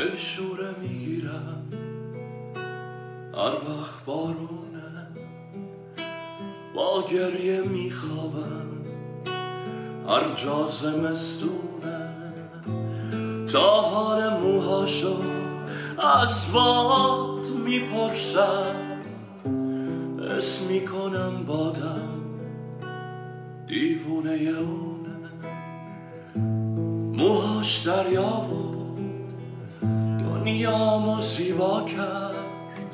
دلشوره میگیرم هر وقت بارونه، با گریه میخوابم هر جا زمستونه، تا حال موهاشو از باد میپرسم، اسم میکنم بادم دیوونه اونه. موهاش دریا بود دنیامو زیبا کرد،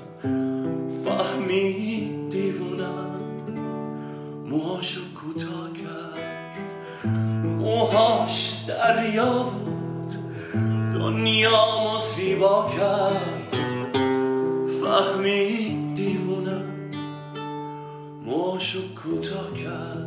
فهمید دیوونم موهاشو کوتاه کرد. موهاش دریا بود دنیامو زیبا کرد، فهمید دیوونم موهاشو کوتاه کرد.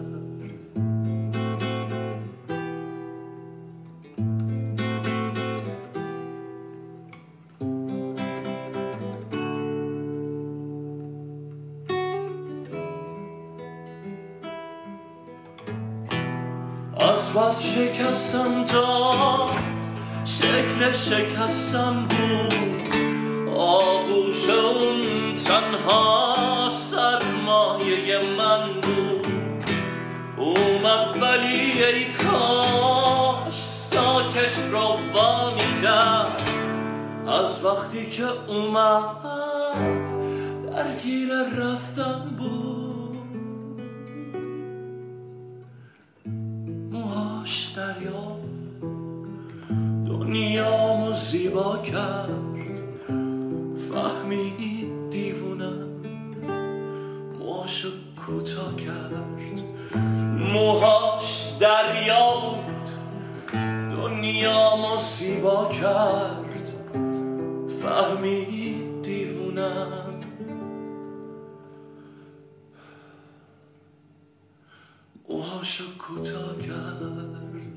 از بس شکستم داد شکل شکستم بود، آغوش اون تنها سرمایه من بود. اومد ولی ای کاش ساکش رو وامی کرد، از وقتی که اومد درگیر رفتم بود. موهاش دریا دنیامو زیبا کرد، فهمید دیوونم موهاشو کوتاه کرد. موهاش دریا بود دنیامو زیبا کرد، فهمید دیوونم موهاشو کوتاه کرد.